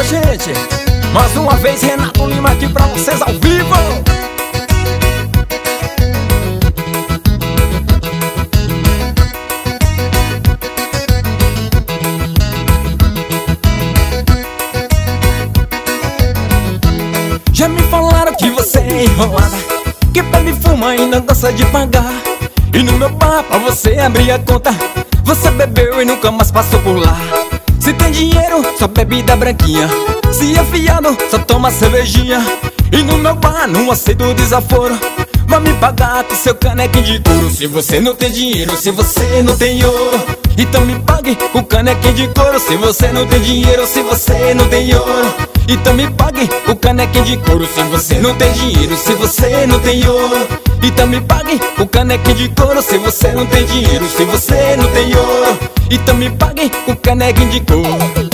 gente. Mais uma vez, Renato Lima aqui pra vocês ao vivo. Já me falaram que você é enrolada, que bebe, fuma e não gosta de pagar. E no meu bar pra você abrir a conta, você bebeu e nunca mais passou por lá. Se tem dinheiro, só bebida branquinha. Se é fiado, só toma cervejinha. E no meu bar não aceito desaforo. Vai me pagar com seu canequinho de couro. Se você não tem dinheiro, se você não tem ouro, então me pague com canequinho de couro. Se você não tem dinheiro, se você não tem ouro, então me pague com canequinho de couro. Se você não tem dinheiro, se você não tem ouro, então me pague com canequinho de couro. Se você não tem dinheiro, se você não tem ouro, então me pague com canequinho de couro.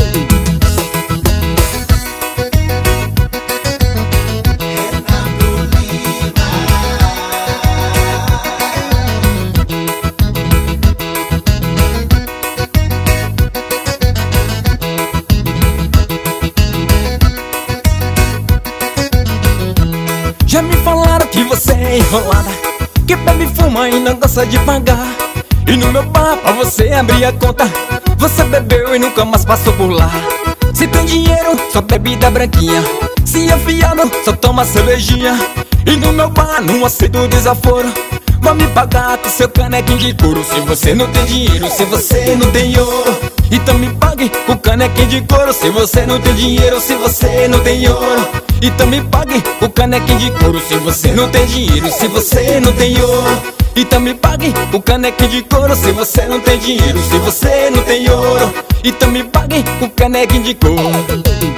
Já me falaram que você é enrolada, que bebe, fuma e não gosta de pagar. E no meu bar pra você abrir a conta, você bebeu e nunca mais passou por lá. Se tem dinheiro, só bebida branquinha. Se é fiado, só toma cervejinha. E no meu bar não aceito desaforo. Vai me pagar com seu canequinho de couro. Se você não tem dinheiro, se você não tem ouro, então me pague com canequinho de couro. Se você não tem dinheiro, se você não tem ouro, então me pague com canequinho de couro. Se você não tem dinheiro, se você não tem ouro, então me pague com canequinho de couro. Se você não tem dinheiro, se você não tem ouro, então me pague com canequinho de couro.